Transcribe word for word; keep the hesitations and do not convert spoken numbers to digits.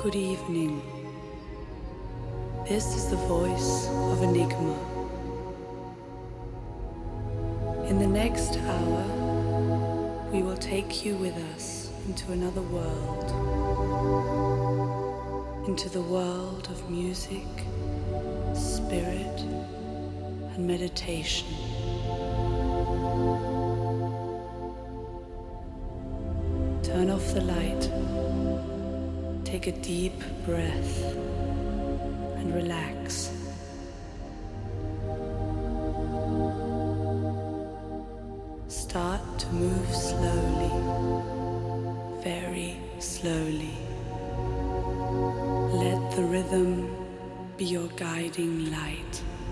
Good evening. This is the voice of Enigma. In the next hour, we will take you with us into another world, into the world of music, spirit, and meditation. Turn off the light, take a deep breath, and relax. Start to move slowly, very slowly. Let the rhythm be your guiding light.